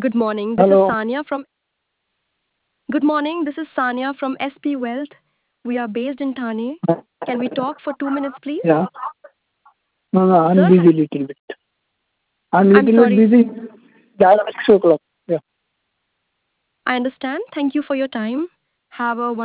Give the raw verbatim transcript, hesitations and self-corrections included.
Good morning. This is Hello. Sanya from Good morning. This is Sanya from S P Wealth. We are based in Thane. Can we talk for two minutes, please? Yeah. No, no, I'm Sir, busy little bit. I'm I'm little bit sorry. busy. Yeah, six o'clock. Yeah. I understand. Thank you for your time. Have a